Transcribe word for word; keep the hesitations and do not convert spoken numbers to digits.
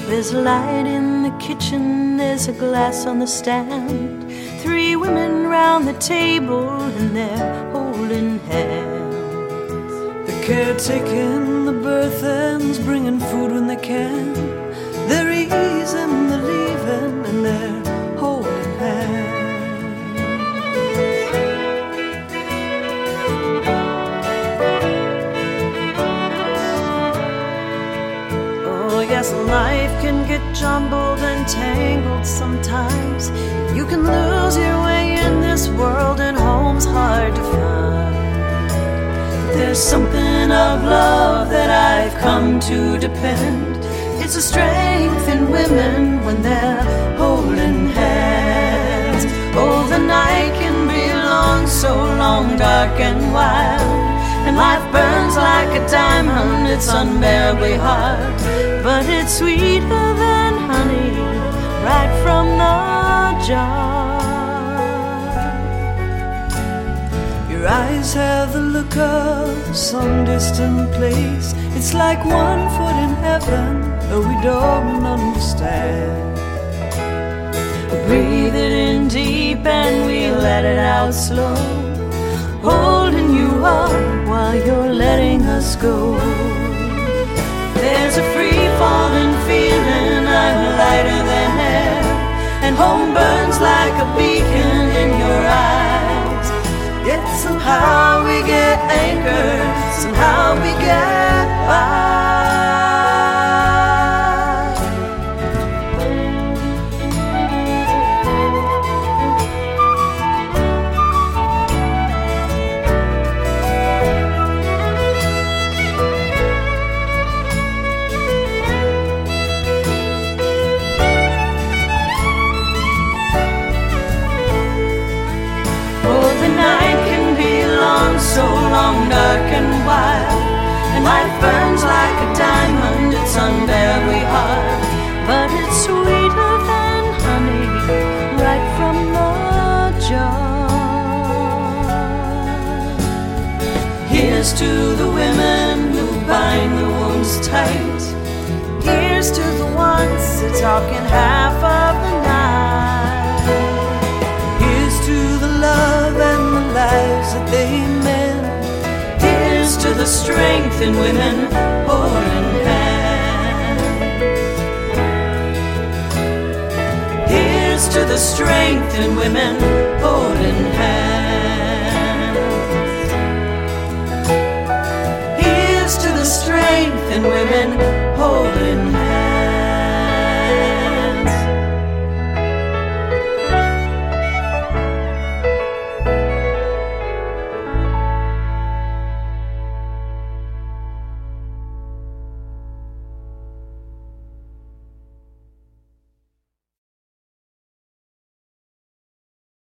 There's light in the kitchen, there's a glass on the stand. Three women round the table and they're holding hands. The caretaking the birth ends, bringing food when they can. They're easing the leaving and they're holding hands. Oh yes, life can get jumbled and tangled sometimes. You can lose your way in this world and home's hard to find. There's something of love that I've come to depend. It's a strength in women when they're holding hands. Oh, the night can be long, so long, dark and wild, and life burns like a diamond, it's unbearably hard. But it's sweeter than honey, right from the jar. Your eyes have the look of some distant place. It's like one foot in heaven, though we don't understand. We breathe it in deep and we let it out slow, holding you up while you're letting us go. There's a free-falling feeling, I'm lighter than air, and home burns like a beacon in your eyes. Yet somehow we get anchored, somehow we get by. So long, dark and wild, and life burns like a diamond, it's unbearably hard. But it's sweeter than honey, right from the jar. Here's to the women who bind the wounds tight. Here's to the ones that talk in half of the night. Here's to the love and the lives that they meant. Here's to the strength in women holding hands. Here's to the strength in women holding hands. Here's to the strength in women holding hands.